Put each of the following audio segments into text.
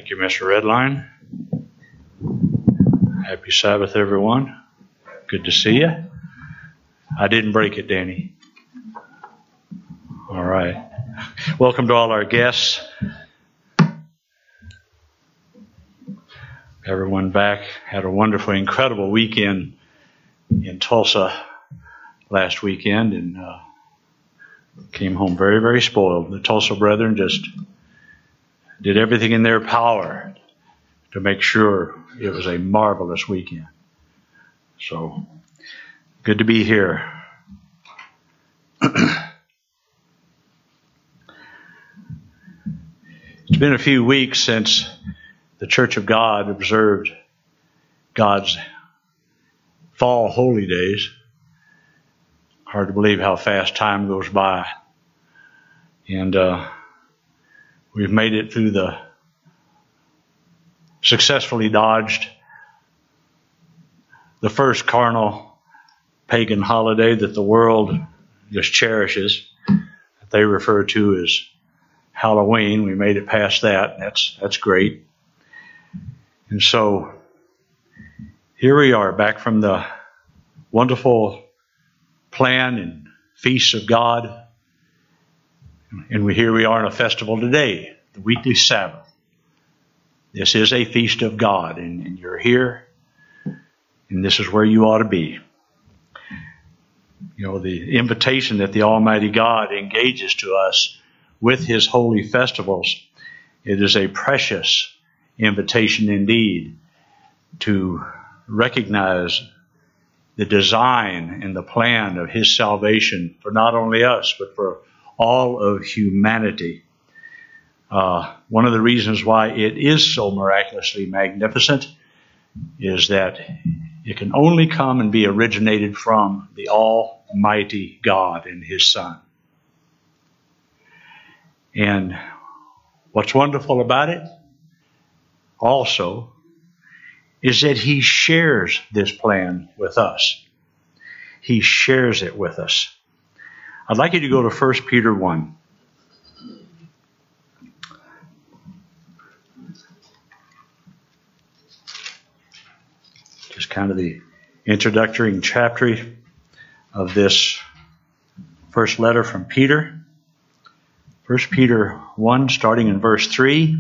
Thank you, Mr. Redline. Happy Sabbath, everyone. Good to see you. I didn't break it, Danny. All right. Welcome to all our guests. Everyone back. Had a wonderful, incredible weekend in Tulsa last weekend and came home very, very spoiled. The Tulsa brethren just did everything in their power to make sure it was a marvelous weekend. So, good to be here. It's been a few weeks since the Church of God observed God's fall holy days. Hard to believe how fast time goes by. And we've made it through successfully dodged the first carnal pagan holiday that the world just cherishes, that they refer to as Halloween. We made it past that. That's great. And so here we are back from the wonderful plan and feasts of God. And here we are in a festival today, the weekly Sabbath. This is a feast of God, and you're here, and this is where you ought to be. You know, the invitation that the Almighty God engages to us with His holy festivals, it is a precious invitation indeed to recognize the design and the plan of His salvation for not only us, but for all of humanity. One of the reasons why it is so miraculously magnificent is that it can only come and be originated from the Almighty God and His Son. And what's wonderful about it also is that He shares this plan with us. He shares it with us. I'd like you to go to 1 Peter 1. Just kind of the introductory chapter of this first letter from Peter. 1 Peter 1, starting in verse 3.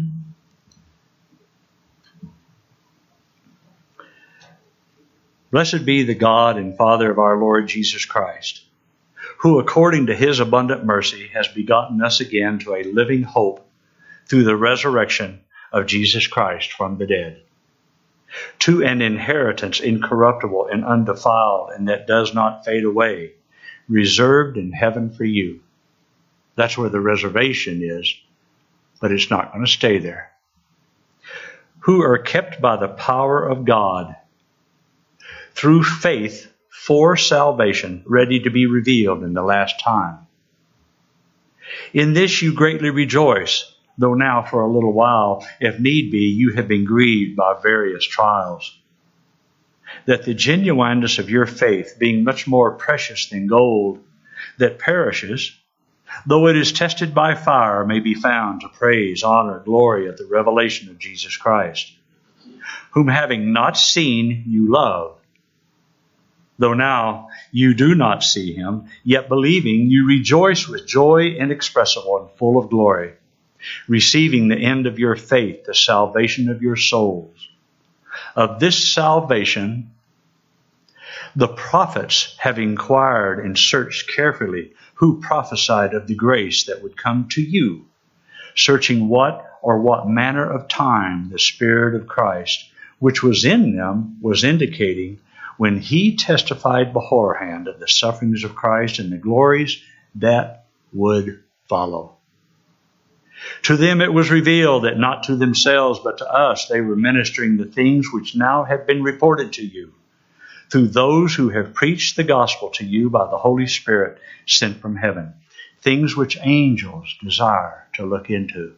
Blessed be the God and Father of our Lord Jesus Christ, who according to His abundant mercy has begotten us again to a living hope through the resurrection of Jesus Christ from the dead, to an inheritance incorruptible and undefiled and that does not fade away, reserved in heaven for you. That's where the reservation is, but it's not going to stay there. Who are kept by the power of God through faith for salvation, ready to be revealed in the last time. In this you greatly rejoice, though now for a little while, if need be, you have been grieved by various trials, that the genuineness of your faith, being much more precious than gold that perishes, though it is tested by fire, may be found to praise, honor, glory at the revelation of Jesus Christ, whom having not seen you love, though now you do not see Him, yet believing you rejoice with joy inexpressible and full of glory, receiving the end of your faith, the salvation of your souls. Of this salvation the prophets have inquired and searched carefully, who prophesied of the grace that would come to you, searching what manner of time the Spirit of Christ, which was in them, was indicating when He testified beforehand of the sufferings of Christ and the glories that would follow. To them it was revealed that not to themselves but to us they were ministering the things which now have been reported to you, through those who have preached the gospel to you by the Holy Spirit sent from heaven, things which angels desire to look into.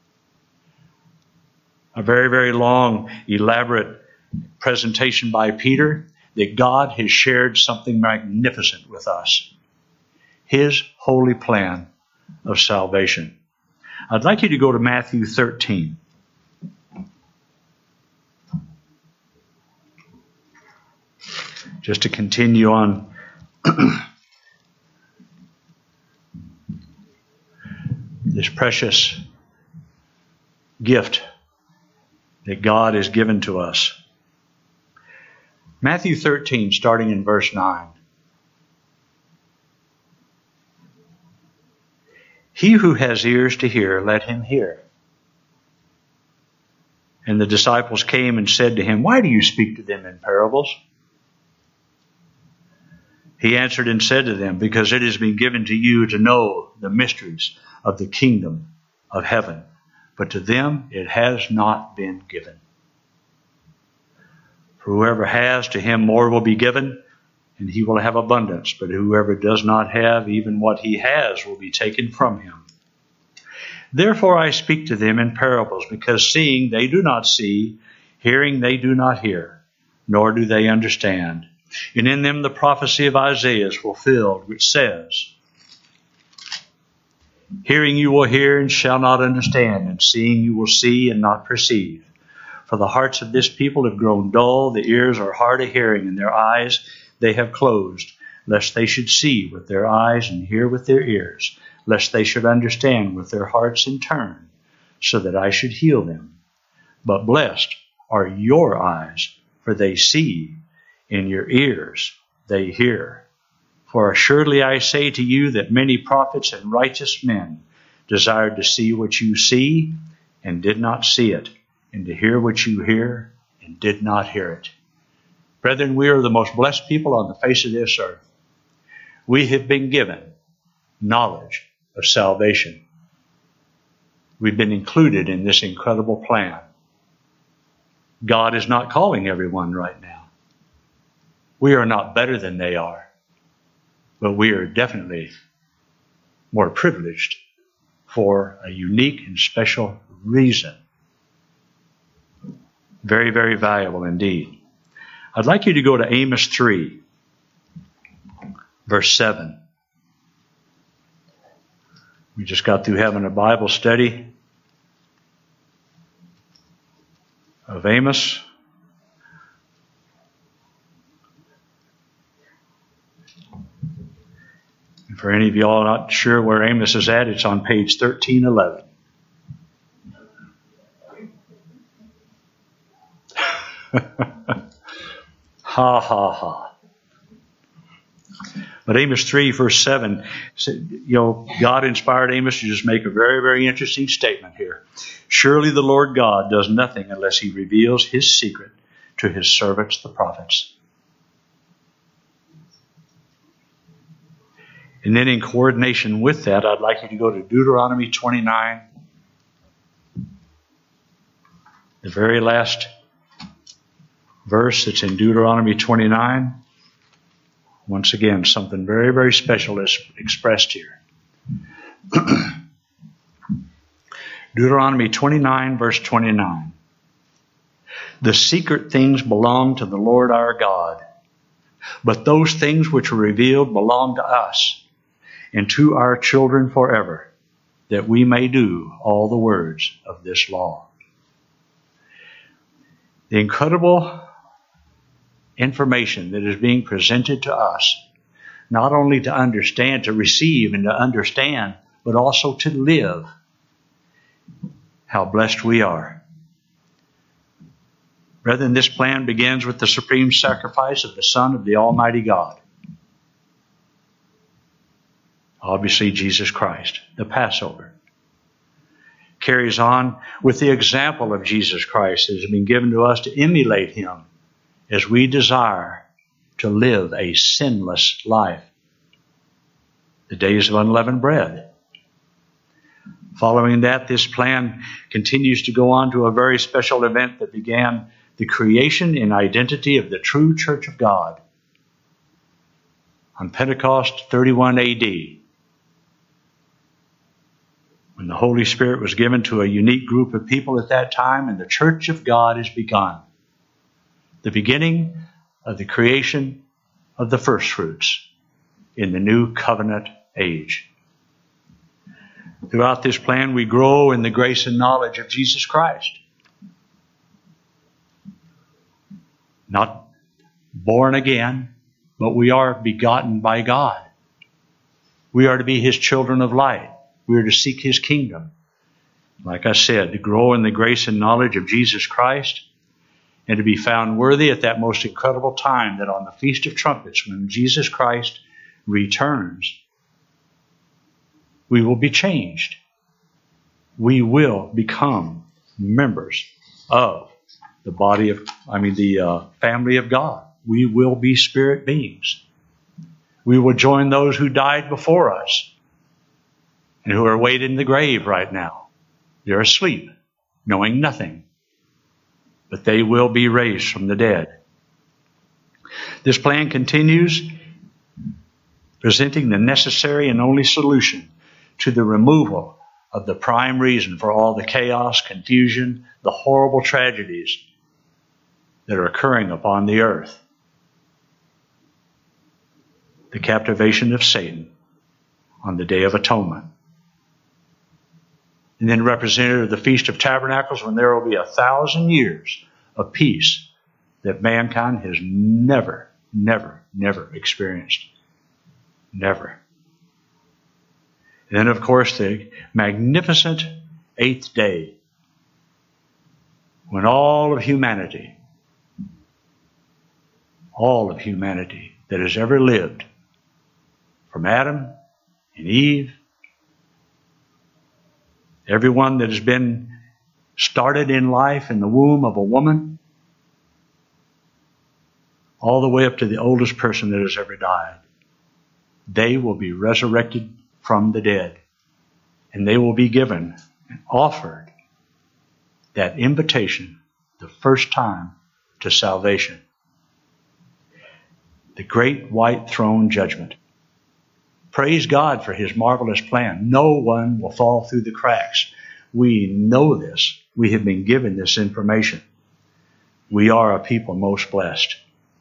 A very, very long, elaborate presentation by Peter that God has shared something magnificent with us. His holy plan of salvation. I'd like you to go to Matthew 13. Just to continue on, this precious gift that God has given to us. Matthew 13, starting in verse 9. He who has ears to hear, let him hear. And the disciples came and said to him, why do you speak to them in parables? He answered and said to them, because it has been given to you to know the mysteries of the kingdom of heaven, but to them it has not been given. For whoever has, to him more will be given, and he will have abundance. But whoever does not have, even what he has will be taken from him. Therefore I speak to them in parables, because seeing they do not see, hearing they do not hear, nor do they understand. And in them the prophecy of Isaiah is fulfilled, which says, hearing you will hear and shall not understand, and seeing you will see and not perceive. For the hearts of this people have grown dull, the ears are hard of hearing, and their eyes they have closed, lest they should see with their eyes and hear with their ears, lest they should understand with their hearts in turn, so that I should heal them. But blessed are your eyes, for they see, and your ears they hear. For assuredly I say to you that many prophets and righteous men desired to see what you see, and did not see it, and to hear what you hear, and did not hear it. Brethren, we are the most blessed people on the face of this earth. We have been given knowledge of salvation. We've been included in this incredible plan. God is not calling everyone right now. We are not better than they are, but we are definitely more privileged for a unique and special reason. Very, very valuable indeed. I'd like you to go to Amos 3, verse 7. We just got through having a Bible study of Amos. And for any of y'all not sure where Amos is at, it's on page 1311. Ha, ha, ha. But Amos 3, verse 7, God inspired Amos to just make a very, very interesting statement here. Surely the Lord God does nothing unless he reveals his secret to his servants, the prophets. And then in coordination with that, I'd like you to go to Deuteronomy 29, the very last verse that's in Deuteronomy 29. Once again, something very, very special is expressed here. Deuteronomy 29, verse 29. The secret things belong to the Lord our God, but those things which are revealed belong to us and to our children forever, that we may do all the words of this law. The incredible information that is being presented to us, not only to understand, to receive and to understand, but also to live. How blessed we are. Brethren, this plan begins with the supreme sacrifice of the Son of the Almighty God. Obviously, Jesus Christ, the Passover. Carries on with the example of Jesus Christ that has been given to us to emulate him as we desire to live a sinless life. The days of unleavened bread. Following that, this plan continues to go on to a very special event that began the creation and identity of the true Church of God. On Pentecost 31 AD, when the Holy Spirit was given to a unique group of people at that time, and the Church of God is begun. The beginning of the creation of the first fruits in the new covenant age. Throughout this plan, we grow in the grace and knowledge of Jesus Christ. Not born again, but we are begotten by God. We are to be His children of light. We are to seek His kingdom. Like I said, to grow in the grace and knowledge of Jesus Christ, and to be found worthy at that most incredible time, that on the Feast of Trumpets, when Jesus Christ returns, we will be changed. We will become members of the family of God. We will be spirit beings. We will join those who died before us and who are waiting in the grave right now. They're asleep, knowing nothing. But they will be raised from the dead. This plan continues, presenting the necessary and only solution to the removal of the prime reason for all the chaos, confusion, the horrible tragedies that are occurring upon the earth. The captivation of Satan on the Day of Atonement. And then representative of the Feast of Tabernacles, when there will be 1,000 years of peace that mankind has never experienced. Never. And then, of course, the magnificent 8th day, when all of humanity that has ever lived, from Adam and Eve, everyone that has been started in life in the womb of a woman, all the way up to the oldest person that has ever died, they will be resurrected from the dead. And they will be given and offered that invitation the first time to salvation. The great white throne judgment. Praise God for His marvelous plan. No one will fall through the cracks. We know this. We have been given this information. We are a people most blessed.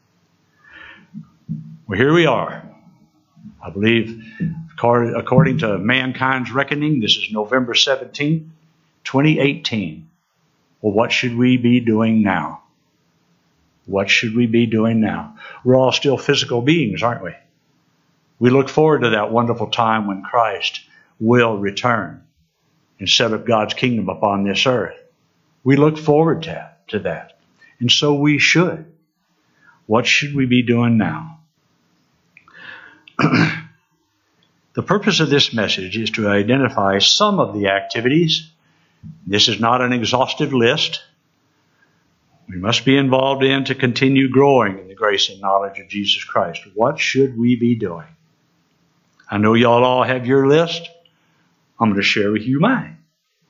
Well, here we are. I believe, according to mankind's reckoning, this is November 17, 2018. Well, what should we be doing now? What should we be doing now? We're all still physical beings, aren't we? We look forward to that wonderful time when Christ will return and set up God's kingdom upon this earth. We look forward to that. And so we should. What should we be doing now? The purpose of this message is to identify some of the activities. This is not an exhaustive list. We must be involved in to continue growing in the grace and knowledge of Jesus Christ. What should we be doing? I know y'all all have your list. I'm going to share with you mine.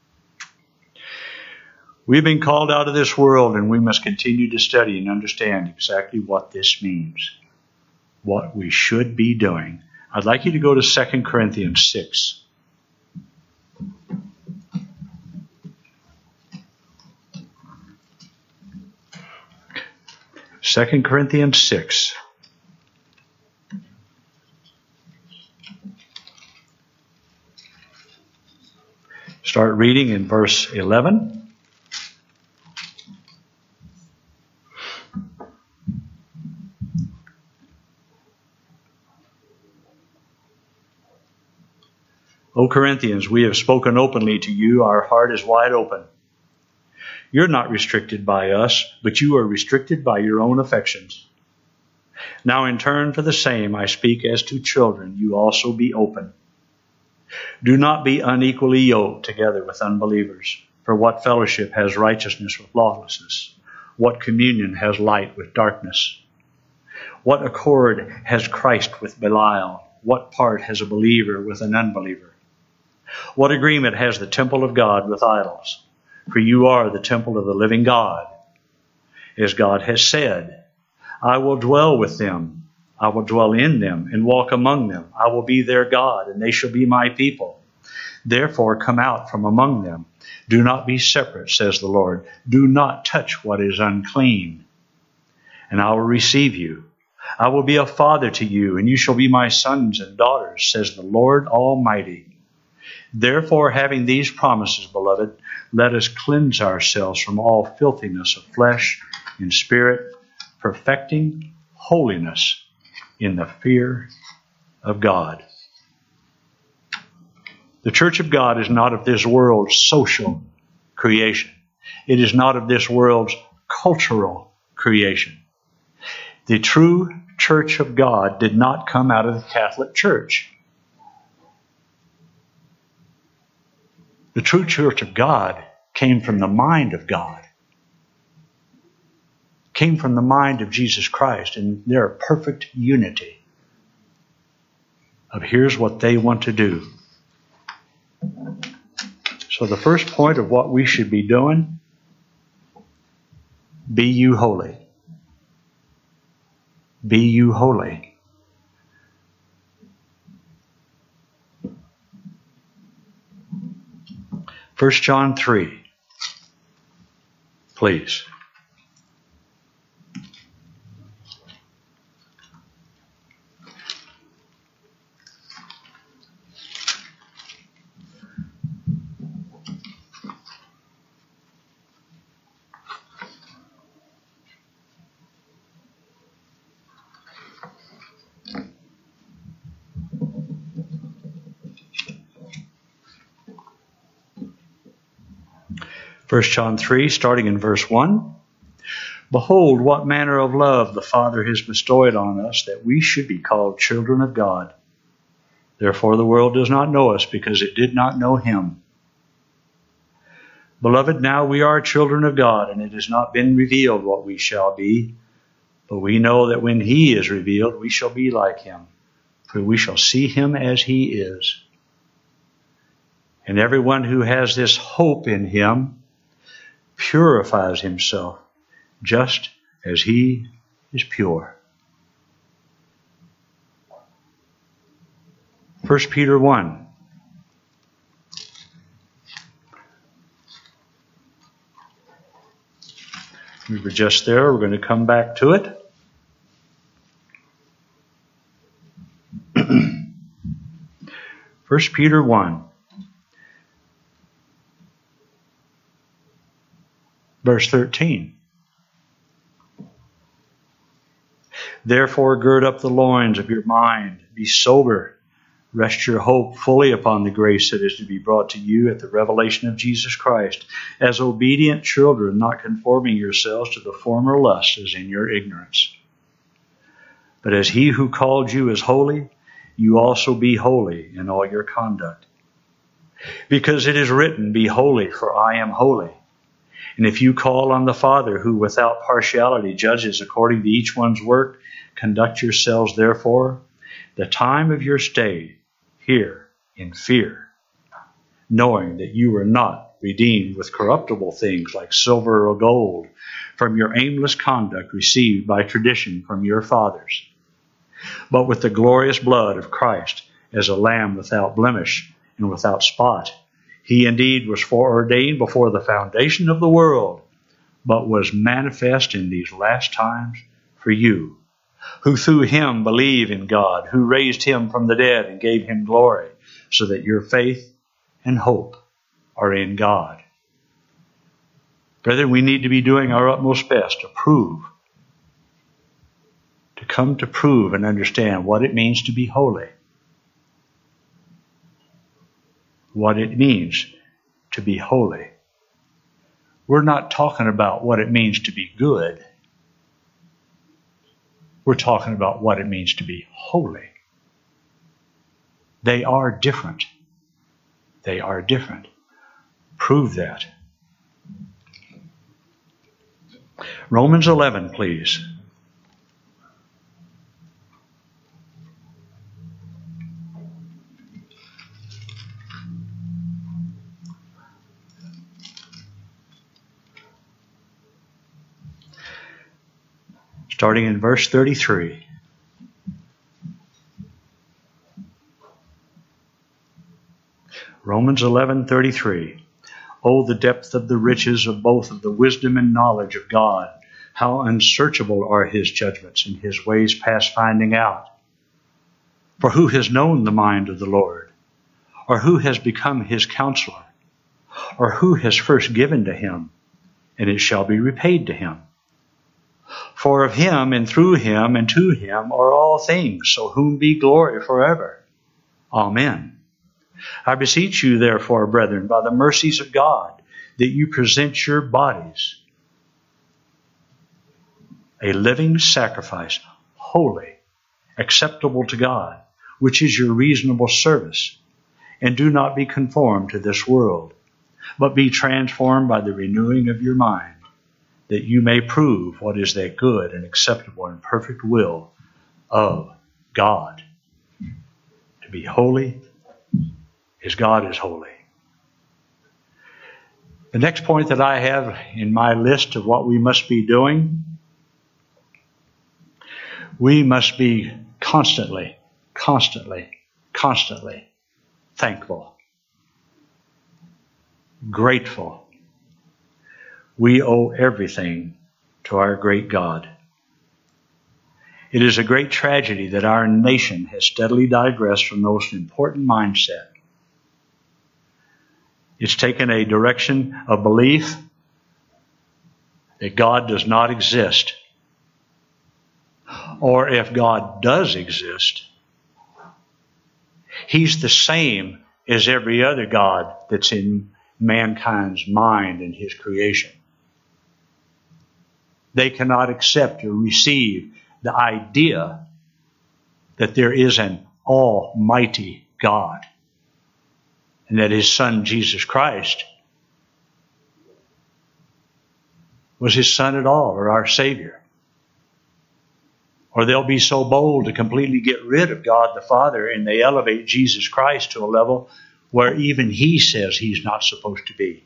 We've been called out of this world, and we must continue to study and understand exactly what this means, what we should be doing. I'd like you to go to 2 Corinthians 6. 2 Corinthians 6. Start reading in verse 11. O Corinthians, we have spoken openly to you. Our heart is wide open. You're not restricted by us, but you are restricted by your own affections. Now in turn for the same, I speak as to children. You also be open. Do not be unequally yoked together with unbelievers. For what fellowship has righteousness with lawlessness? What communion has light with darkness? What accord has Christ with Belial? What part has a believer with an unbeliever? What agreement has the temple of God with idols? For you are the temple of the living God. As God has said, I will dwell with them. I will dwell in them and walk among them. I will be their God, and they shall be my people. Therefore come out from among them. Do not be separate, says the Lord. Do not touch what is unclean, and I will receive you. I will be a father to you, and you shall be my sons and daughters, says the Lord Almighty. Therefore, having these promises, beloved, let us cleanse ourselves from all filthiness of flesh and spirit, perfecting holiness in the fear of God. The church of God is not of this world's social creation. It is not of this world's cultural creation. The true church of God did not come out of the Catholic Church. The true church of God came from the mind of God. Came from the mind of Jesus Christ, and they're a perfect unity of here's what they want to do. So the first point of what we should be doing, be you holy. Be you holy. First John 3, please. First John 3, starting in verse 1. Behold, what manner of love the Father has bestowed on us, that we should be called children of God. Therefore the world does not know us, because it did not know him. Beloved, now we are children of God, and it has not been revealed what we shall be. But we know that when he is revealed, we shall be like him, for we shall see him as he is. And everyone who has this hope in him purifies himself, just as he is pure. 1 Peter 1. We were just there. We're going to come back to it. First Peter 1. Verse 13. Therefore gird up the loins of your mind, be sober, rest your hope fully upon the grace that is to be brought to you at the revelation of Jesus Christ, as obedient children, not conforming yourselves to the former lusts as in your ignorance. But as he who called you is holy, you also be holy in all your conduct. Because it is written, be holy, for I am holy. And if you call on the Father, who without partiality judges according to each one's work, conduct yourselves therefore the time of your stay here in fear, knowing that you were not redeemed with corruptible things like silver or gold from your aimless conduct received by tradition from your fathers, but with the glorious blood of Christ as a lamb without blemish and without spot. He indeed was foreordained before the foundation of the world, but was manifest in these last times for you, who through him believe in God, who raised him from the dead and gave him glory, so that your faith and hope are in God. Brethren, we need to be doing our utmost best to come to prove and understand what it means to be holy. What it means to be holy. We're not talking about what it means to be good. We're talking about what it means to be holy. They are different. They are different. Prove that. Romans 11, please. Starting in verse 33. Romans 11:33. Oh, the depth of the riches of both of the wisdom and knowledge of God. How unsearchable are his judgments, and his ways past finding out. For who has known the mind of the Lord? Or who has become his counselor? Or who has first given to him, and it shall be repaid to him? For of him, and through him, and to him are all things, so whom be glory forever. Amen. I beseech you, therefore, brethren, by the mercies of God, that you present your bodies a living sacrifice, holy, acceptable to God, which is your reasonable service. And do not be conformed to this world, but be transformed by the renewing of your mind, that you may prove what is that good and acceptable and perfect will of God. To be holy as God is holy. The next point that I have in my list of what we must be doing, we must be constantly thankful, grateful. We owe everything to our great God. It is a great tragedy that our nation has steadily digressed from the most important mindset. It's taken a direction of belief that God does not exist. Or if God does exist, He's the same as every other God that's in mankind's mind and His creation. They cannot accept or receive the idea that there is an almighty God and that His Son, Jesus Christ, was His Son at all, or our Savior. Or they'll be so bold to completely get rid of God the Father, and they elevate Jesus Christ to a level where even He says He's not supposed to be.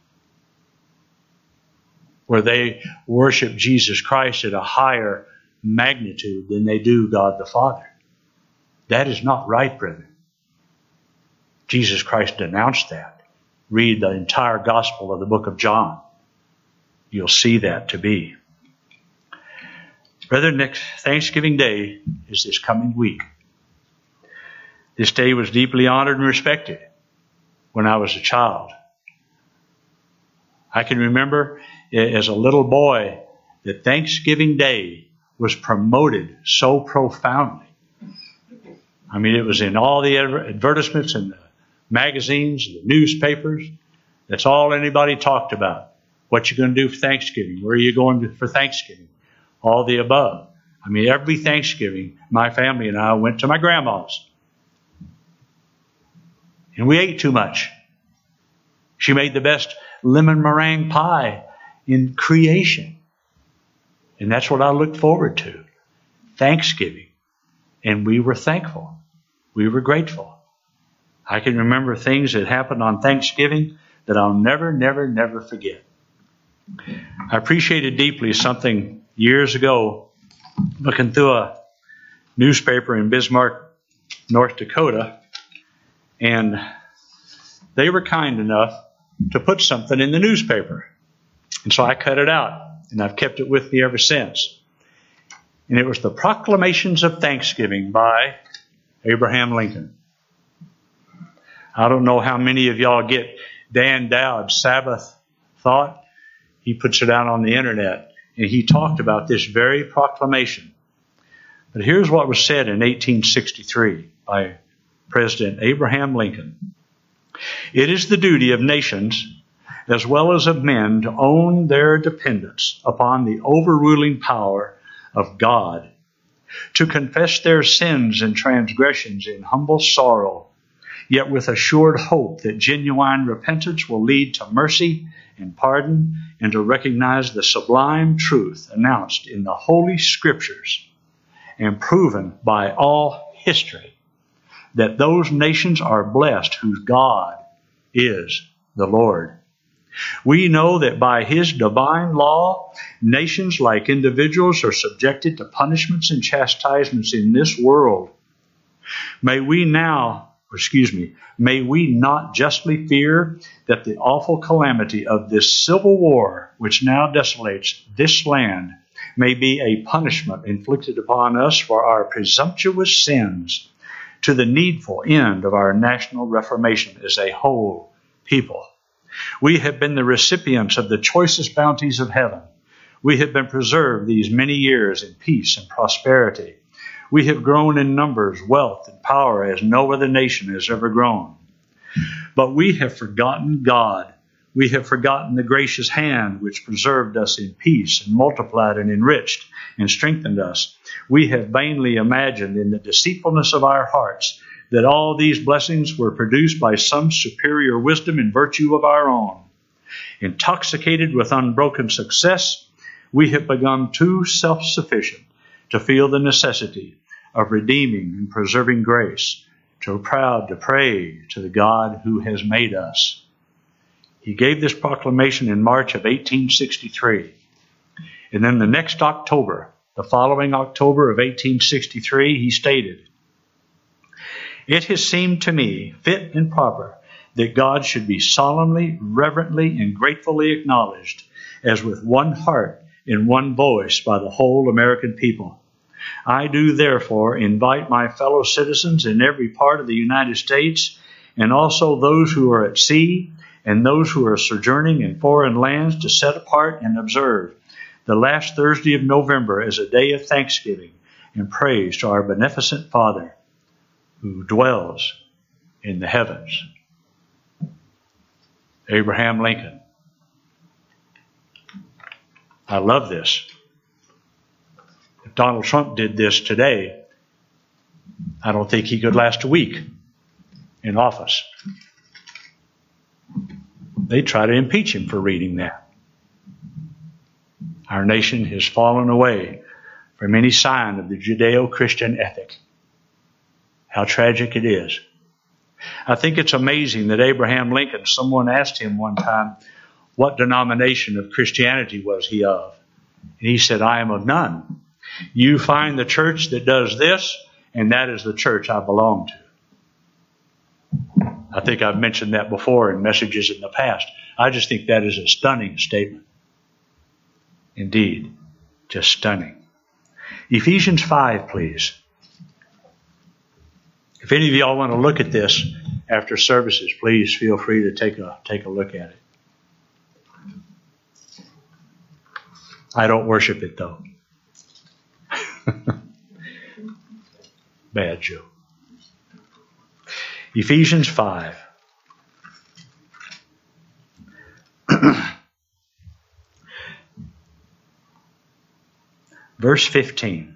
Where they worship Jesus Christ at a higher magnitude than they do God the Father. That is not right, brethren. Jesus Christ denounced that. Read the entire gospel of the book of John. You'll see that to be. Brethren, next Thanksgiving Day is this coming week. This day was deeply honored and respected when I was a child. I can remember as a little boy that Thanksgiving Day was promoted so profoundly. I mean, it was in all the advertisements and the magazines, the newspapers. That's all anybody talked about. What you going to do for Thanksgiving? Where are you going for Thanksgiving? All the above. I mean, every Thanksgiving, my family and I went to my grandma's. And we ate too much. She made the best lemon meringue pie in creation. And that's what I looked forward to. Thanksgiving. And we were thankful. We were grateful. I can remember things that happened on Thanksgiving that I'll never forget. I appreciated deeply something years ago, looking through a newspaper in Bismarck, North Dakota, and they were kind enough to put something in the newspaper. And so I cut it out, and I've kept it with me ever since. And it was the Proclamations of Thanksgiving by Abraham Lincoln. I don't know how many of y'all get Dan Dowd's Sabbath Thought. He puts it out on the internet. And he talked about this very proclamation. But here's what was said in 1863 by President Abraham Lincoln. It is the duty of nations as well as of men to own their dependence upon the overruling power of God, to confess their sins and transgressions in humble sorrow, yet with assured hope that genuine repentance will lead to mercy and pardon, and to recognize the sublime truth announced in the Holy Scriptures and proven by all history, that those nations are blessed whose God is the Lord. We know that by His divine law, nations like individuals are subjected to punishments and chastisements in this world. May we not justly fear that the awful calamity of this civil war, which now desolates this land, may be a punishment inflicted upon us for our presumptuous sins, to the needful end of our national reformation as a whole people. We have been the recipients of the choicest bounties of heaven. We have been preserved these many years in peace and prosperity. We have grown in numbers, wealth, and power as no other nation has ever grown. But we have forgotten God. We have forgotten the gracious hand which preserved us in peace and multiplied and enriched and strengthened us. We have vainly imagined in the deceitfulness of our hearts that all these blessings were produced by some superior wisdom and virtue of our own. Intoxicated with unbroken success, we have become too self-sufficient to feel the necessity of redeeming and preserving grace, too proud to pray to the God who has made us. He gave this proclamation in March of 1863. And then the next October, the following October of 1863, he stated, "It has seemed to me fit and proper that God should be solemnly, reverently, and gratefully acknowledged as with one heart and one voice by the whole American people. I do therefore invite my fellow citizens in every part of the United States, and also those who are at sea and those who are sojourning in foreign lands, to set apart and observe the last Thursday of November as a day of thanksgiving and praise to our beneficent Father who dwells in the heavens." Abraham Lincoln. I love this. If Donald Trump did this today, I don't think he could last a week in office. They try to impeach him for reading that. Our nation has fallen away from any sign of the Judeo-Christian ethic. How tragic it is. I think it's amazing that Abraham Lincoln, someone asked him one time what denomination of Christianity was he of. And he said, "I am of none. You find the church that does this, and that is the church I belong to." I think I've mentioned that before in messages in the past. I just think that is a stunning statement. Indeed, just stunning. Ephesians 5, please. If any of y'all want to look at this after services, please feel free to take a look at it. I don't worship it, though. Bad joke. Ephesians 5. Verse 15.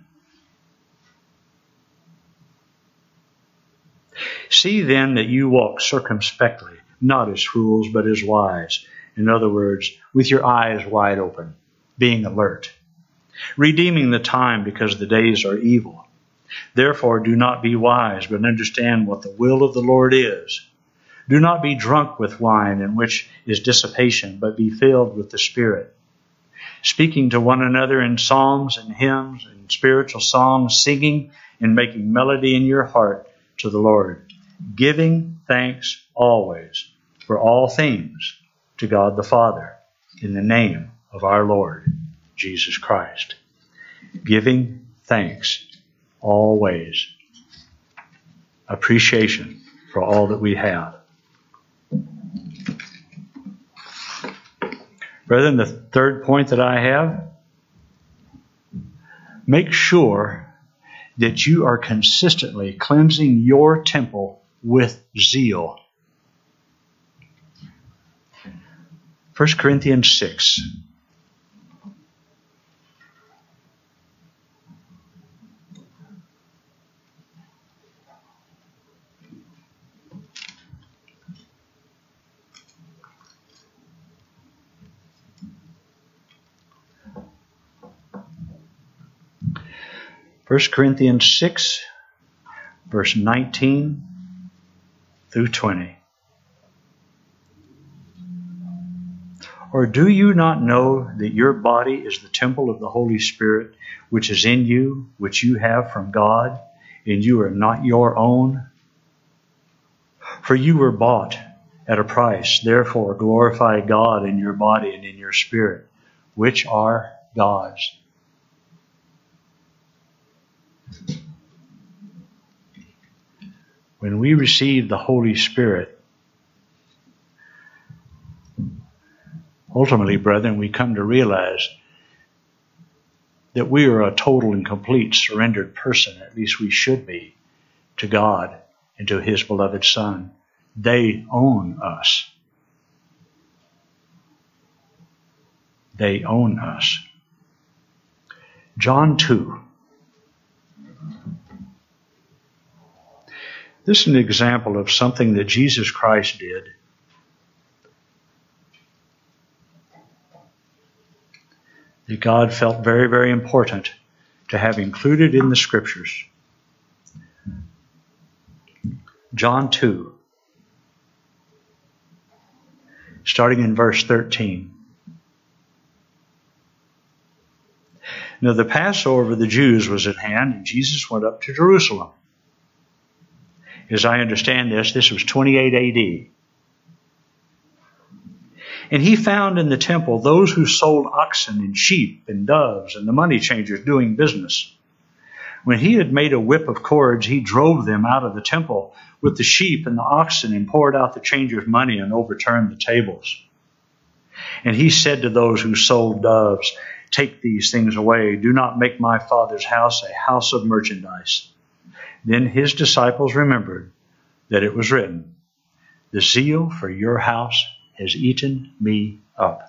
"See then that you walk circumspectly, not as fools, but as wise." In other words, with your eyes wide open, being alert. "Redeeming the time, because the days are evil. Therefore do not be wise, but understand what the will of the Lord is. Do not be drunk with wine, in which is dissipation, but be filled with the Spirit, speaking to one another in psalms and hymns and spiritual songs, singing and making melody in your heart to the Lord, giving thanks always for all things to God the Father, in the name of our Lord Jesus Christ." Giving thanks always. Appreciation for all that we have. Brethren, the third point that I have, make sure that you are consistently cleansing your temple with zeal. 1 Corinthians 6. First Corinthians 6, verse 19 through 20. "Or do you not know that your body is the temple of the Holy Spirit, which is in you, which you have from God, and you are not your own? For you were bought at a price. Therefore glorify God in your body and in your spirit, which are God's." When we receive the Holy Spirit, ultimately, brethren, we come to realize that we are a total and complete surrendered person, at least we should be, to God and to his beloved Son. They own us. They own us. John 2. This is an example of something that Jesus Christ did. That God felt very, very important to have included in the Scriptures. John 2, starting in verse 13. Now the Passover of the Jews was at hand, and Jesus went up to Jerusalem. As I understand this was 28 A.D. And he found in the temple those who sold oxen and sheep and doves and the money changers doing business. When he had made a whip of cords, he drove them out of the temple with the sheep and the oxen and poured out the changers' money and overturned the tables. And he said to those who sold doves, "Take these things away. Do not make my Father's house a house of merchandise." Then his disciples remembered that it was written, "The zeal for your house has eaten me up."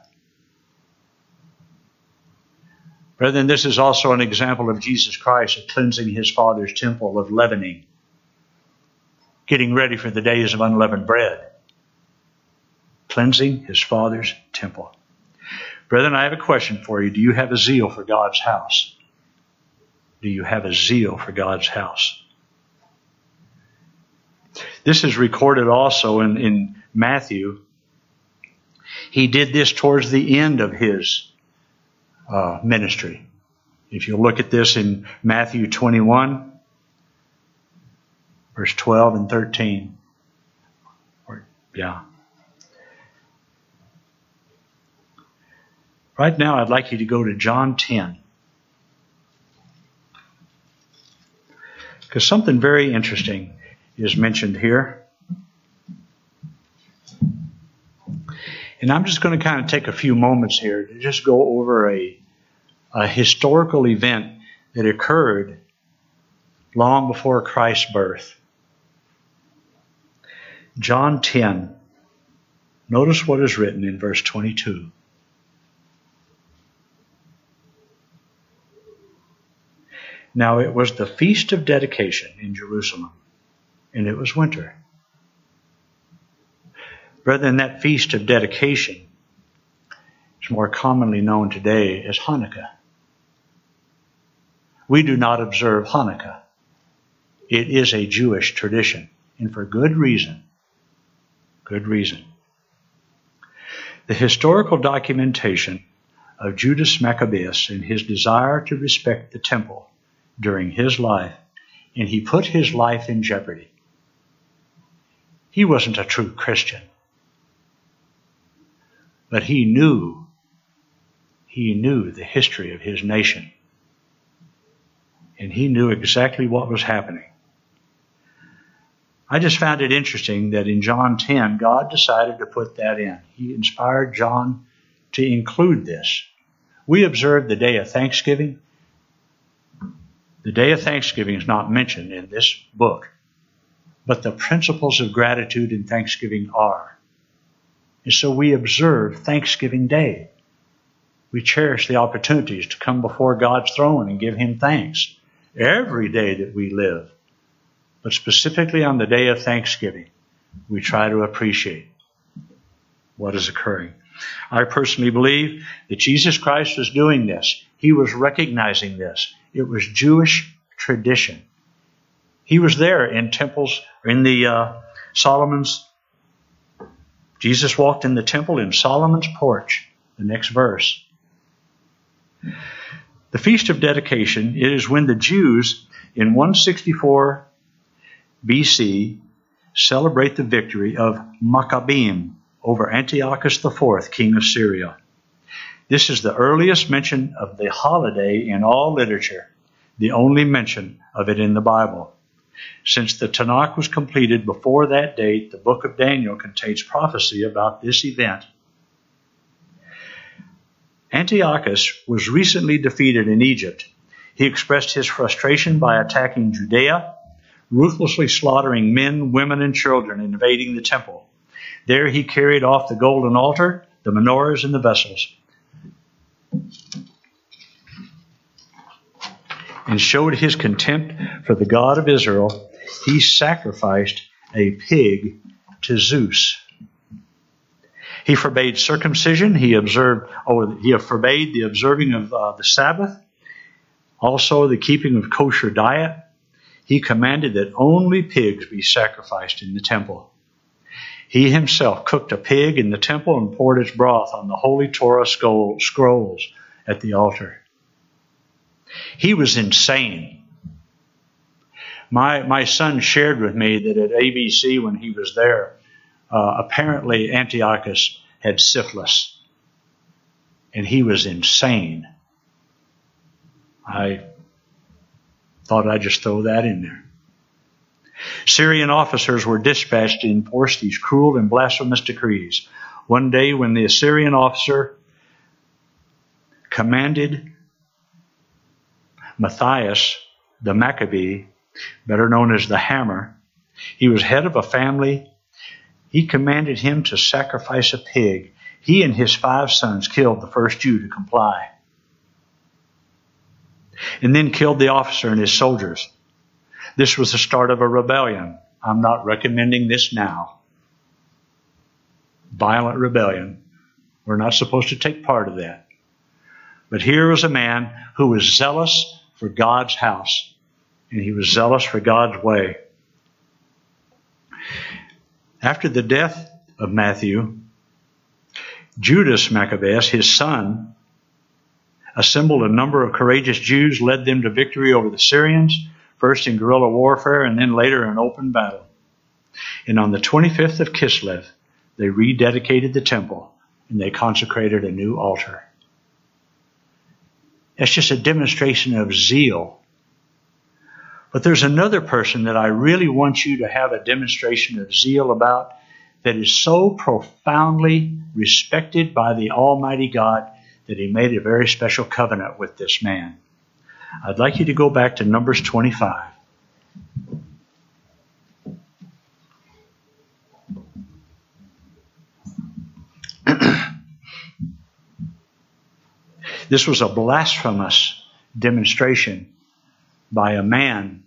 Brethren, this is also an example of Jesus Christ of cleansing his Father's temple of leavening, getting ready for the days of unleavened bread, cleansing his Father's temple. Brethren, I have a question for you. Do you have a zeal for God's house? Do you have a zeal for God's house? This is recorded also in Matthew. He did this towards the end of his ministry. If you look at this in Matthew 21, verse 12 and 13. Right now, I'd like you to go to John 10. Because something very interesting is mentioned here. And I'm just going to kind of take a few moments here to just go over a historical event that occurred long before Christ's birth. John 10. Notice what is written in verse 22. Now it was the feast of dedication in Jerusalem, and it was winter. Brethren, that feast of dedication is more commonly known today as Hanukkah. We do not observe Hanukkah. It is a Jewish tradition, and for good reason. Good reason. The historical documentation of Judas Maccabeus and his desire to respect the temple during his life, and he put his life in jeopardy. He wasn't a true Christian. But he knew the history of his nation. And he knew exactly what was happening. I just found it interesting that in John 10, God decided to put that in. He inspired John to include this. We observe the day of Thanksgiving. The day of Thanksgiving is not mentioned in this book, but the principles of gratitude and thanksgiving are. And so we observe Thanksgiving Day. We cherish the opportunities to come before God's throne and give him thanks every day that we live. But specifically on the day of Thanksgiving, we try to appreciate what is occurring. I personally believe that Jesus Christ was doing this. He was recognizing this. It was Jewish tradition. He was there in temples, in the Solomon's. Jesus walked in the temple in Solomon's porch. The next verse. The Feast of Dedication, it is when the Jews in 164 BC celebrate the victory of Maccabeim over Antiochus IV, king of Syria. This is the earliest mention of the holiday in all literature, the only mention of it in the Bible. Since the Tanakh was completed before that date, the book of Daniel contains prophecy about this event. Antiochus was recently defeated in Egypt. He expressed his frustration by attacking Judea, ruthlessly slaughtering men, women, and children, and invading the temple. There he carried off the golden altar, the menorahs, and the vessels, and showed his contempt for the God of Israel. He sacrificed a pig to Zeus. He forbade circumcision. He forbade the observing of the Sabbath, also the keeping of kosher diet. He commanded that only pigs be sacrificed in the temple. He himself cooked a pig in the temple and poured its broth on the holy Torah scrolls at the altar. He was insane. My son shared with me that at ABC when he was there, apparently Antiochus had syphilis, and he was insane. I thought I'd just throw that in there. Syrian officers were dispatched to enforce these cruel and blasphemous decrees. One day when the Assyrian officer commanded Matthias the Maccabee, better known as the Hammer, he was head of a family. He commanded him to sacrifice a pig. He and his 5 sons killed the first Jew to comply, and then killed the officer and his soldiers. This was the start of a rebellion. I'm not recommending this now. Violent rebellion. We're not supposed to take part of that. But here was a man who was zealous for God's house, and he was zealous for God's way. After the death of Matthew, Judas Maccabeus, his son, assembled a number of courageous Jews, led them to victory over the Syrians, first in guerrilla warfare and then later in open battle. And on the 25th of Kislev, they rededicated the temple and they consecrated a new altar. It's just a demonstration of zeal. But there's another person that I really want you to have a demonstration of zeal about that is so profoundly respected by the Almighty God that he made a very special covenant with this man. I'd like you to go back to Numbers 25. This was a blasphemous demonstration by a man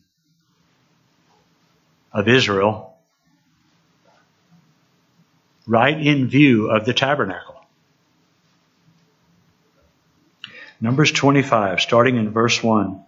of Israel right in view of the tabernacle. Numbers 25, starting in verse 1.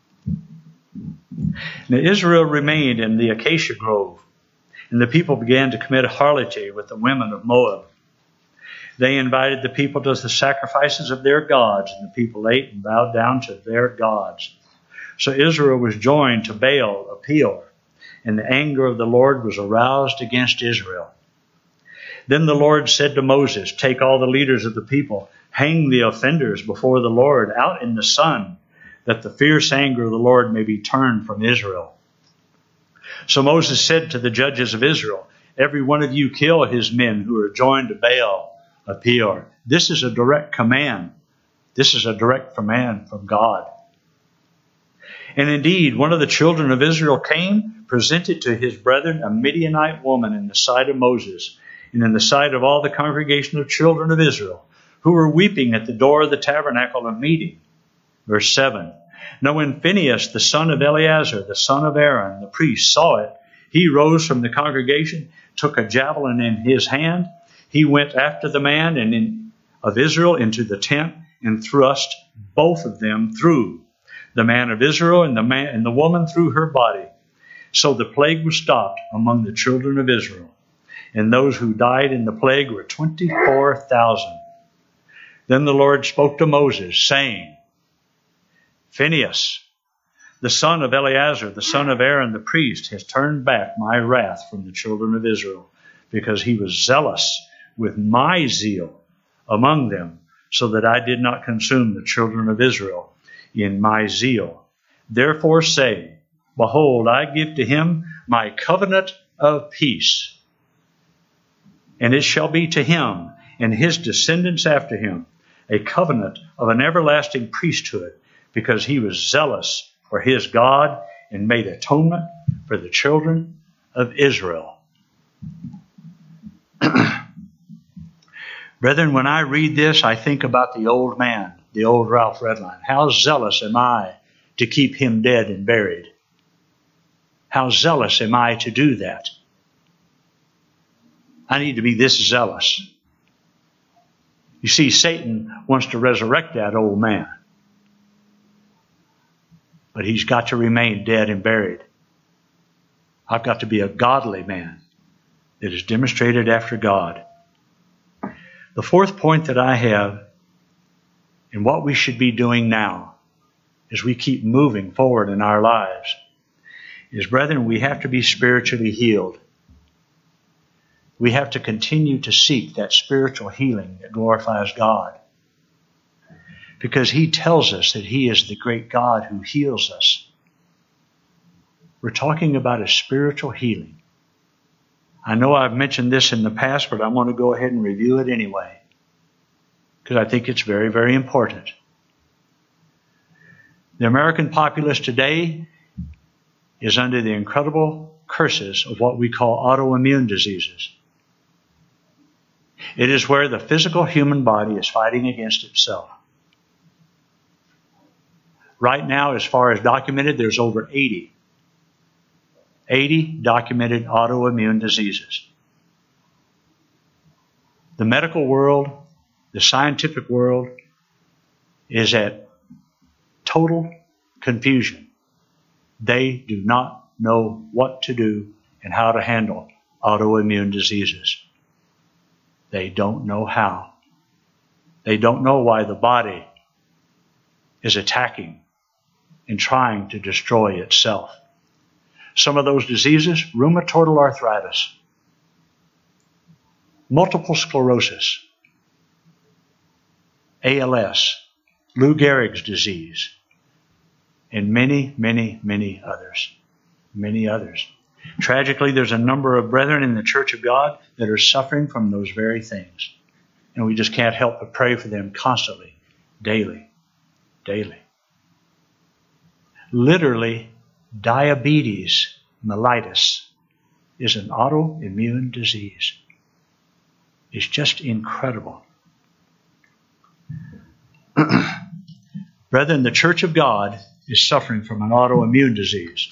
Now Israel remained in the acacia grove, and the people began to commit harlotry with the women of Moab. They invited the people to the sacrifices of their gods, and the people ate and bowed down to their gods. So Israel was joined to Baal of Peor, and the anger of the Lord was aroused against Israel. Then the Lord said to Moses, "Take all the leaders of the people, hang the offenders before the Lord out in the sun, that the fierce anger of the Lord may be turned from Israel." So Moses said to the judges of Israel, "Every one of you kill his men who are joined to Baal of Peor." This is a direct command. This is a direct command from God. And indeed, one of the children of Israel came, presented to his brethren a Midianite woman in the sight of Moses, and in the sight of all the congregation of children of Israel, who were weeping at the door of the tabernacle of meeting. Verse 7. Now when Phinehas, the son of Eleazar, the son of Aaron, the priest, saw it, he rose from the congregation, took a javelin in his hand. He went after the man of Israel into the tent and thrust both of them through, the man of Israel and the woman through her body. So the plague was stopped among the children of Israel. And those who died in the plague were 24,000. Then the Lord spoke to Moses, saying, "Phinehas, the son of Eleazar, the son of Aaron the priest, has turned back my wrath from the children of Israel, because he was zealous with my zeal among them, so that I did not consume the children of Israel in my zeal. Therefore say, Behold, I give to him my covenant of peace. And it shall be to him and his descendants after him a covenant of an everlasting priesthood, because he was zealous for his God and made atonement for the children of Israel. Brethren, when I read this, I think about the old man, the old Ralph Redline. How zealous am I to keep him dead and buried? How zealous am I to do that? I need to be this zealous. You see, Satan wants to resurrect that old man. But he's got to remain dead and buried. I've got to be a godly man that is demonstrated after God. The fourth point that I have, and what we should be doing now as we keep moving forward in our lives, is, brethren, we have to be spiritually healed. We have to continue to seek that spiritual healing that glorifies God. Because he tells us that he is the great God who heals us. We're talking about a spiritual healing. I know I've mentioned this in the past, but I'm going to go ahead and review it anyway, because I think it's very, very important. The American populace today is under the incredible curses of what we call autoimmune diseases. It is where the physical human body is fighting against itself. Right now, as far as documented, there's over 80 documented autoimmune diseases. The medical world, the scientific world, is at total confusion. They do not know what to do and how to handle autoimmune diseases. They don't know how. They don't know why the body is attacking and trying to destroy itself. Some of those diseases: rheumatoid arthritis, multiple sclerosis, ALS, Lou Gehrig's disease, and many, many, many others. Many others. Tragically, there's a number of brethren in the Church of God that are suffering from those very things. And we just can't help but pray for them constantly, daily. Literally, diabetes mellitus is an autoimmune disease. It's just incredible. Brethren, the Church of God is suffering from an autoimmune disease.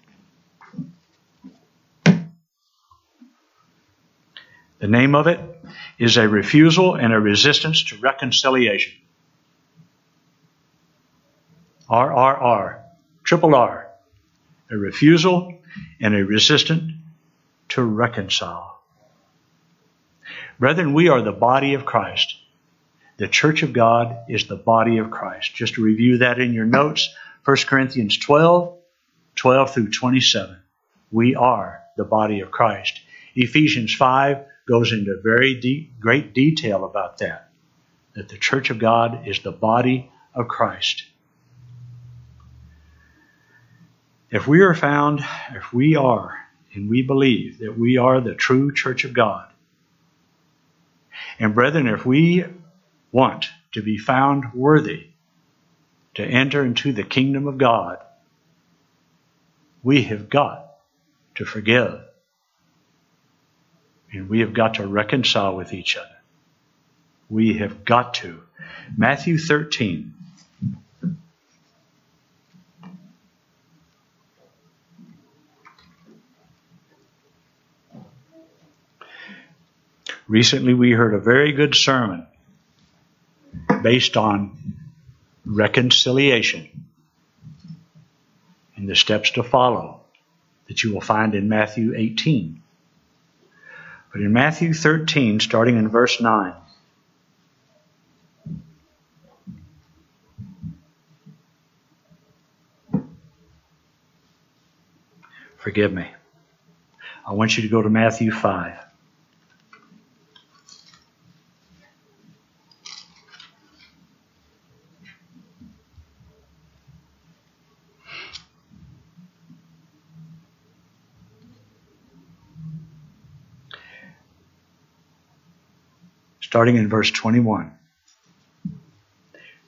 The name of it is a refusal and a resistance to reconciliation. RRR, triple R. A refusal and a resistance to reconcile. Brethren, we are the body of Christ. The Church of God is the body of Christ. Just to review that in your notes, 1 Corinthians 12 through 27. We are the body of Christ. Ephesians 5 goes into very great detail about that the Church of God is the body of Christ. If we are, and we believe that we are the true Church of God, and brethren, if we want to be found worthy to enter into the kingdom of God, we have got to forgive. And we have got to reconcile with each other. We have got to. Matthew 13. Recently we heard a very good sermon based on reconciliation and the steps to follow that you will find in Matthew 18. But in Matthew 13, starting in verse 9, forgive me. I want you to go to Matthew 5. Starting in verse 21.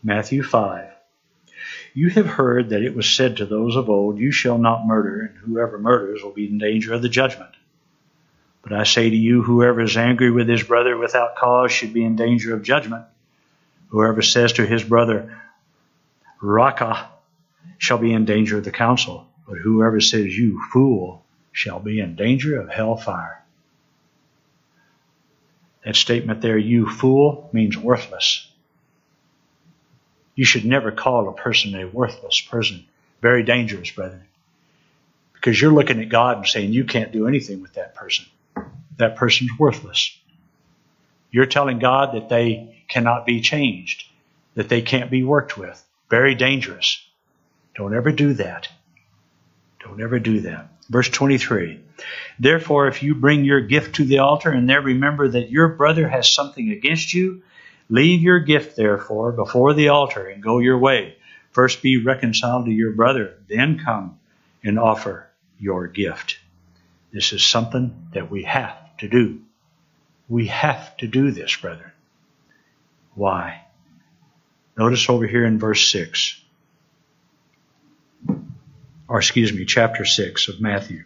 Matthew 5. You have heard that it was said to those of old, you shall not murder, and whoever murders will be in danger of the judgment. But I say to you, whoever is angry with his brother without cause should be in danger of judgment. Whoever says to his brother, Raca, shall be in danger of the council. But whoever says, you fool, shall be in danger of hellfire. That statement there, you fool, means worthless. You should never call a person a worthless person. Very dangerous, brethren. Because you're looking at God and saying you can't do anything with that person. That person's worthless. You're telling God that they cannot be changed, that they can't be worked with. Very dangerous. Don't ever do that. Don't ever do that. Verse 23. Therefore, if you bring your gift to the altar and there remember that your brother has something against you, leave your gift, therefore, before the altar and go your way. First be reconciled to your brother, then come and offer your gift. This is something that we have to do. We have to do this, brethren. Why? Notice over here in verse 6. Or chapter 6 of Matthew.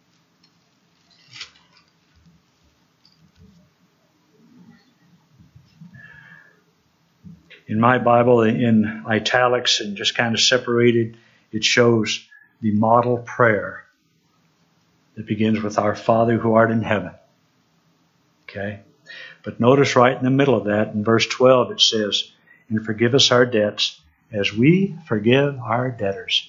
In my Bible, in italics and just kind of separated, it shows the model prayer that begins with our Father who art in heaven. Okay? But notice right in the middle of that, in verse 12, it says, and forgive us our debts as we forgive our debtors.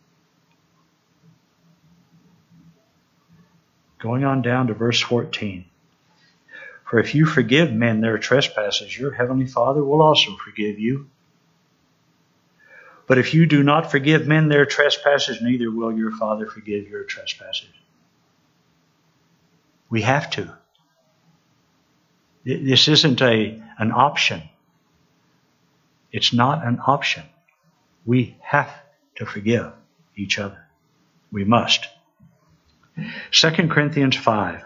Going on down to verse 14. For if you forgive men their trespasses, your heavenly Father will also forgive you. But if you do not forgive men their trespasses, neither will your Father forgive your trespasses. We have to. This isn't an option. It's not an option. We have to forgive each other. We must. 2 Corinthians 5.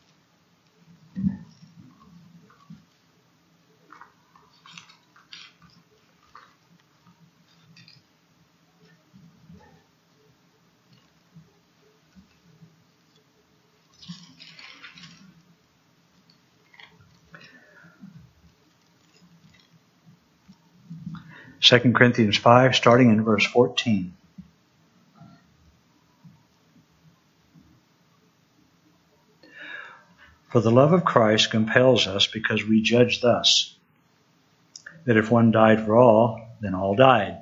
Second Corinthians 5, starting in verse 14. For the love of Christ compels us, because we judge thus, that if one died for all, then all died.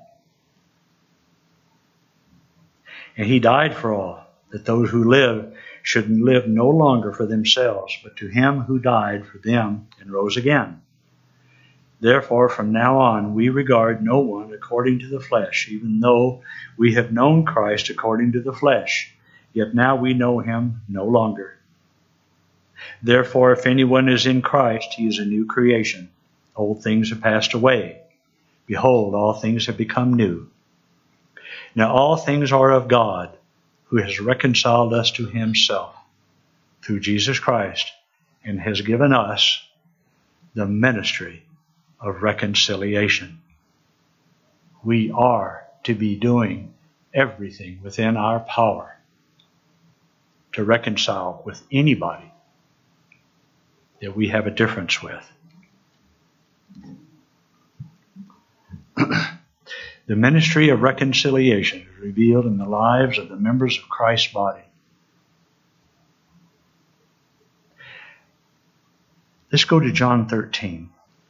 And he died for all, that those who live should live no longer for themselves, but to him who died for them and rose again. Therefore, from now on, we regard no one according to the flesh, even though we have known Christ according to the flesh. Yet now we know him no longer. Therefore, if anyone is in Christ, he is a new creation. Old things have passed away. Behold, all things have become new. Now all things are of God, who has reconciled us to himself through Jesus Christ, and has given us the ministry of reconciliation. We are to be doing everything within our power to reconcile with anybody that we have a difference with. The ministry of reconciliation is revealed in the lives of the members of Christ's body. Let's go to John 13.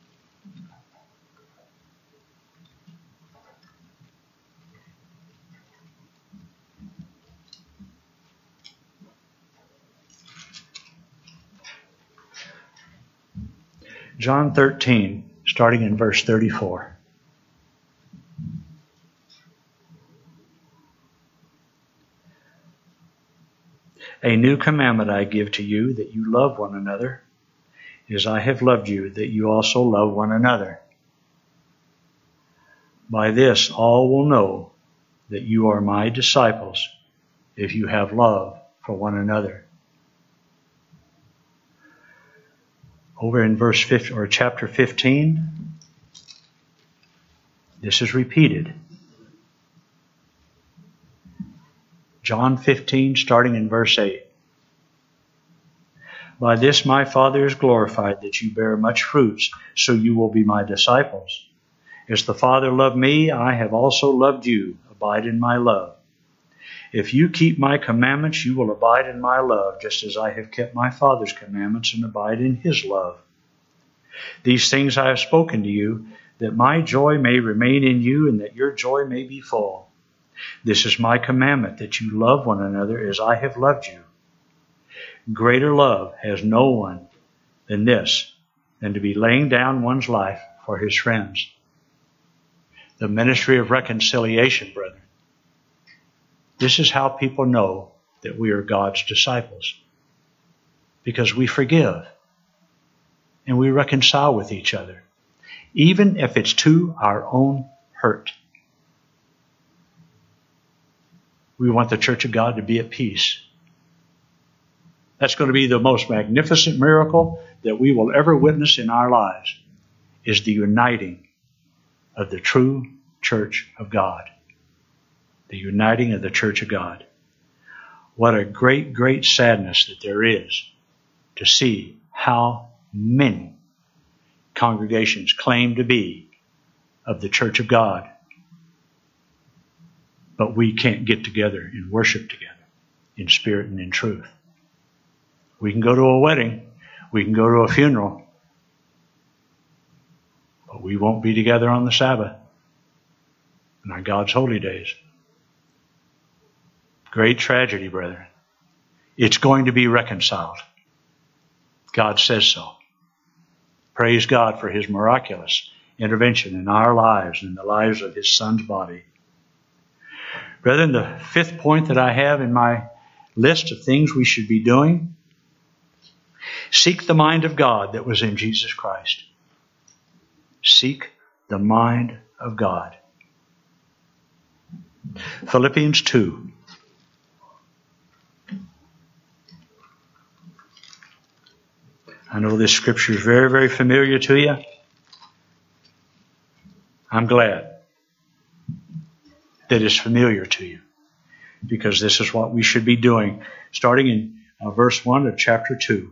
John 13, starting in verse 34. A new commandment I give to you, that you love one another, as I have loved you, that you also love one another. By this all will know that you are my disciples, if you have love for one another. Over in verse 15, or chapter 15, This is repeated. John 15, starting in verse 8. By this my Father is glorified, that you bear much fruits, so you will be my disciples. As the Father loved me, I have also loved you. Abide in my love. If you keep my commandments, you will abide in my love, just as I have kept my Father's commandments and abide in his love. These things I have spoken to you, that my joy may remain in you, and that your joy may be full. This is my commandment, that you love one another as I have loved you. Greater love has no one than this, than to be laying down one's life for his friends. The ministry of reconciliation, brethren. This is how people know that we are God's disciples. Because we forgive and we reconcile with each other, even if it's to our own hurt. We want the church of God to be at peace. That's going to be the most magnificent miracle that we will ever witness in our lives, is the uniting of the true church of God. The uniting of the church of God. What a great, great sadness that there is to see how many congregations claim to be of the church of God, but we can't get together and worship together in spirit and in truth. We can go to a wedding, we can go to a funeral, but we won't be together on the Sabbath and on God's holy days. Great tragedy, brethren. It's going to be reconciled. God says so. Praise God for his miraculous intervention in our lives and in the lives of his son's body. Brethren, the fifth point that I have in my list of things we should be doing: seek the mind of God that was in Jesus Christ. Seek the mind of God. Philippians 2. I know this scripture is very, very familiar to you. I'm glad that it's familiar to you, because this is what we should be doing, starting in verse 1 of chapter 2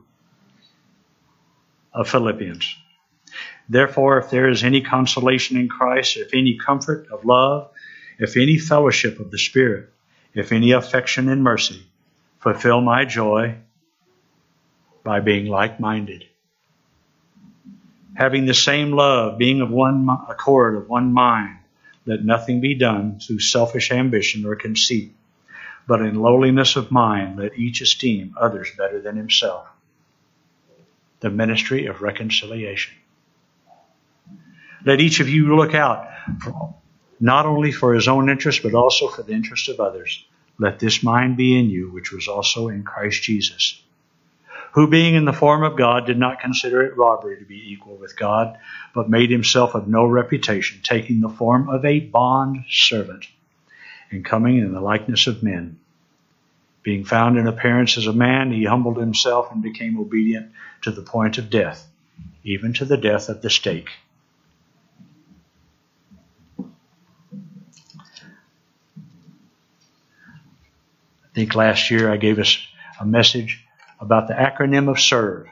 of Philippians. Therefore, if there is any consolation in Christ, if any comfort of love, if any fellowship of the Spirit, if any affection and mercy, fulfill my joy by being like-minded, having the same love, being of one accord, of one mind. Let nothing be done through selfish ambition or conceit, but in lowliness of mind let each esteem others better than himself. The ministry of reconciliation. Let each of you look out not only for his own interest, but also for the interest of others. Let this mind be in you, which was also in Christ Jesus, who being in the form of God did not consider it robbery to be equal with God, but made himself of no reputation, taking the form of a bond servant, and coming in the likeness of men. Being found in appearance as a man, he humbled himself and became obedient to the point of death, even to the death of the stake. I think last year I gave us a message about the acronym of SERVE.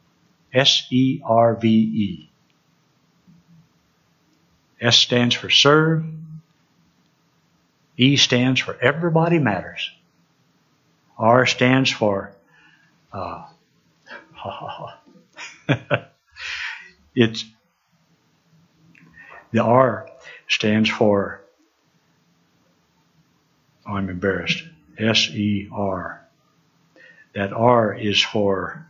S-E-R-V-E. S stands for serve. E stands for everybody matters. R stands for it's the R stands for, I'm embarrassed. S-E-R. That R is for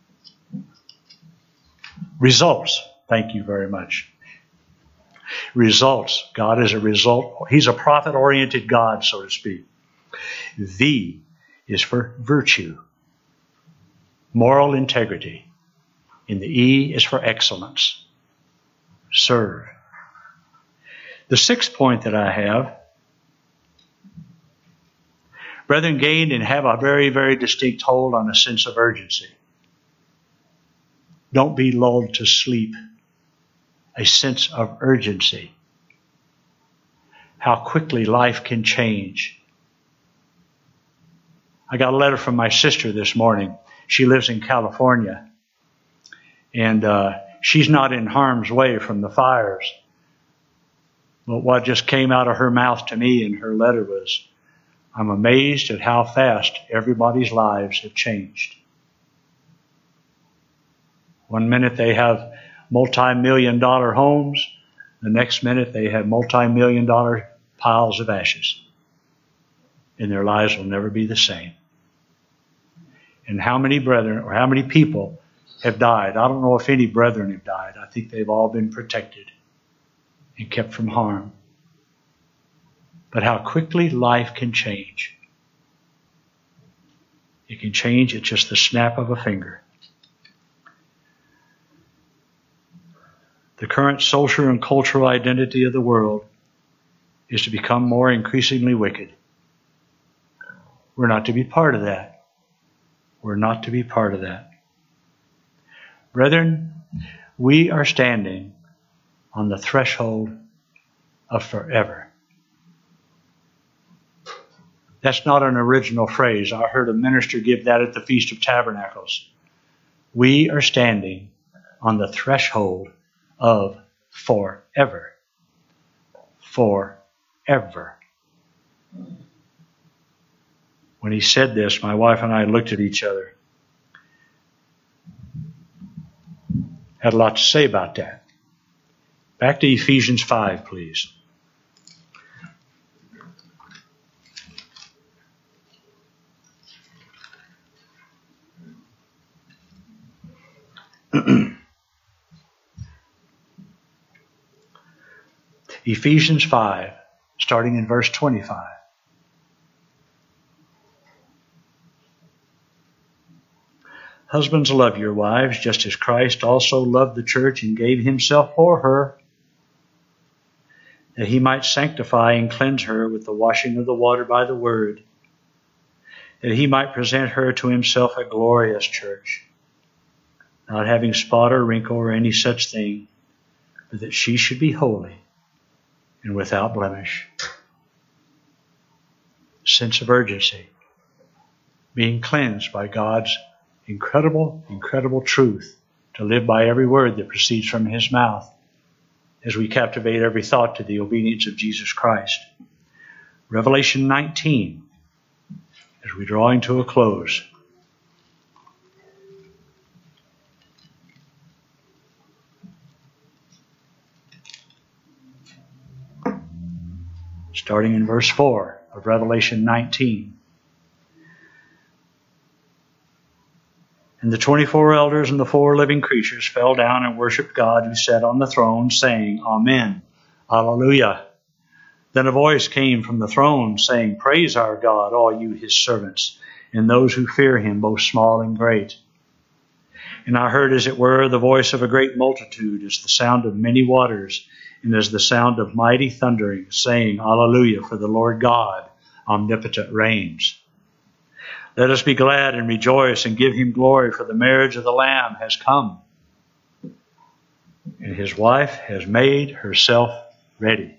results. Thank you very much. Results. God is a result. He's a profit-oriented God, so to speak. V is for virtue, moral integrity. And the E is for excellence. Serve. The sixth point that I have: brethren, gain and have a very, very distinct hold on a sense of urgency. Don't be lulled to sleep. A sense of urgency. how quickly life can change. I got a letter from my sister this morning. She lives in California. And she's not in harm's way from the fires. But what just came out of her mouth to me in her letter was, I'm amazed at how fast everybody's lives have changed. One minute they have multi-million-dollar homes. The next minute they have multi-million-dollar piles of ashes. And their lives will never be the same. And how many brethren or how many people have died? I don't know if any brethren have died. I think they've all been protected and kept from harm. But how quickly life can change. It can change at just the snap of a finger. The current social and cultural identity of the world is to become more increasingly wicked. We're not to be part of that. We're not to be part of that. Brethren, we are standing on the threshold of forever. That's not an original phrase. I heard a minister give that at the Feast of Tabernacles. We are standing on the threshold of forever. Forever. When he said this, my wife and I looked at each other. Had a lot to say about that. Back to Ephesians 5, please. Ephesians 5, starting in verse 25. Husbands, love your wives, just as Christ also loved the church and gave himself for her, that he might sanctify and cleanse her with the washing of the water by the word, that he might present her to himself a glorious church, not having spot or wrinkle or any such thing, but that she should be holy and without blemish. Sense of urgency, being cleansed by God's incredible truth, to live by every word that proceeds from his mouth as we captivate every thought to the obedience of Jesus Christ. Revelation 19, as we draw into a close. Starting in verse 4 of Revelation 19. And the 24 elders and the 4 living creatures fell down and worshipped God who sat on the throne, saying, Amen, Alleluia. Then a voice came from the throne, saying, Praise our God, all you his servants, and those who fear him, both small and great. And I heard, as it were, the voice of a great multitude, as the sound of many waters, and as the sound of mighty thundering, saying, Alleluia, for the Lord God omnipotent reigns. Let us be glad and rejoice and give him glory, for the marriage of the Lamb has come, and his wife has made herself ready.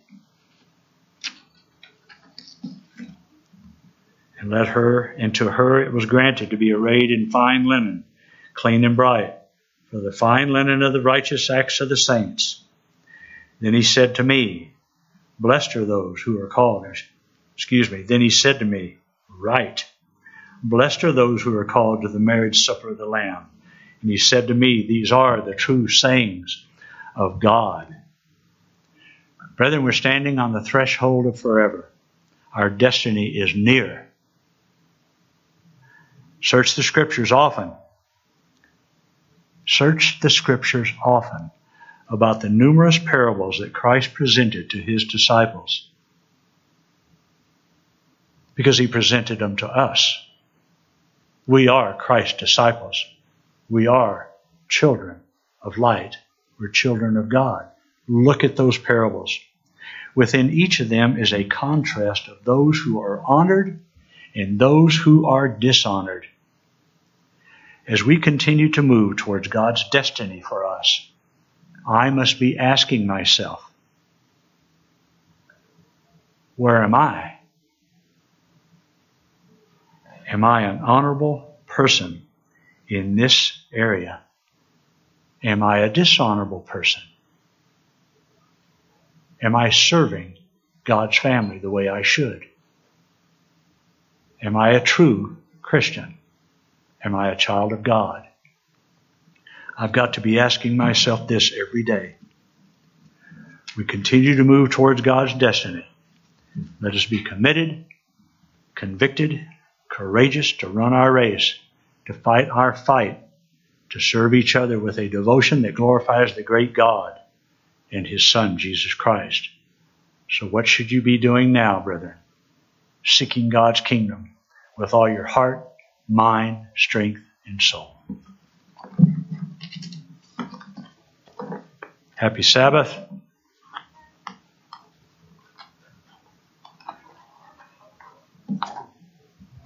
And to her it was granted to be arrayed in fine linen, clean and bright, for the fine linen of the righteous acts of the saints. Then he said to me, Blessed are those who are called. Then he said to me, Right. Blessed are those who are called to the marriage supper of the Lamb. And he said to me, These are the true sayings of God. Brethren, we're standing on the threshold of forever. Our destiny is near. Search the Scriptures often. Search the Scriptures often about the numerous parables that Christ presented to his disciples, because he presented them to us. We are Christ's disciples. We are children of light. We're children of God. Look at those parables. Within each of them is a contrast of those who are honored and those who are dishonored. As we continue to move towards God's destiny for us, I must be asking myself, Where am I? Am I an honorable person in this area? Am I a dishonorable person? Am I serving God's family the way I should? Am I a true Christian? Am I a child of God? I've got to be asking myself this every day. We continue to move towards God's destiny. Let us be committed, convicted, courageous to run our race, to fight our fight, to serve each other with a devotion that glorifies the great God and His Son, Jesus Christ. So what should you be doing now, brethren? Seeking God's kingdom with all your heart, mind, strength, and soul. Happy Sabbath.